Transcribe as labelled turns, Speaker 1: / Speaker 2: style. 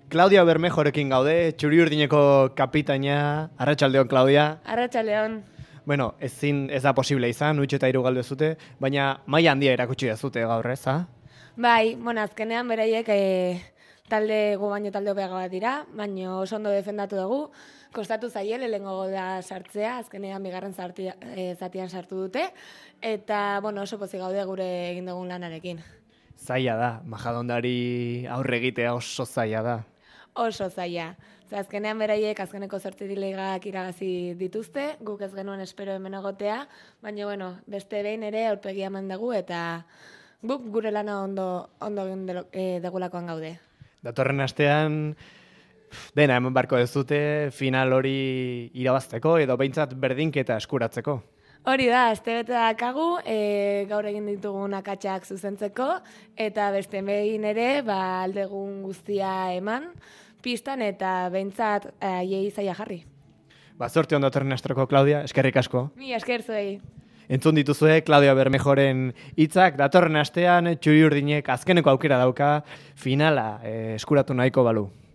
Speaker 1: Claudia Bermejorekin gaude, Txuri-Urdineko kapitaina. Arratsaldeon, Claudia.
Speaker 2: Arratsaldeon.
Speaker 1: Bueno, ez da posible izan, 1 eta 3 galdu zute, baina maila handia erakutsi dezute gaur, ez, ha?
Speaker 2: Bai, azkenean beraiek talde gu baino talde hobeago bat dira, baina oso ondo defendatu dugu. Kostatu zaie lehenengo gola sartzea, azkenean bigarren zatian sartu dute, eta oso pozik gaude gure egin dugun lanarekin.
Speaker 1: Zaila da, Majadondari aurre egitea oso zaila da.
Speaker 2: Oso zaila. Azkenean beraiek azkeneko 8 ligak irabazi dituzte, guk ez genuen espero hemen egotea, baina beste behin ere aurpegia eman dugu eta guk gure lana ondo egin degulakoan gaude.
Speaker 1: Datorren astean dena hemen barko dezute final hori irabazteko edo behintzat berdinketa eskuratzeko.
Speaker 2: Hori da, astebete dakagu, gaur egin ditugun akatsak zuzentzeko, eta beste behin ere, aldegun guztia eman, pistan eta behintzat aiei zaila jarri.
Speaker 1: Zorte ondo datorren astroko, Claudia, eskerrik asko.
Speaker 2: Mi esker zuei.
Speaker 1: Entzun dituzue Claudia Bermejoren hitzak, datorren astean Txuri-Urdinek azkeneko aukera dauka finala eskuratu nahiko balu.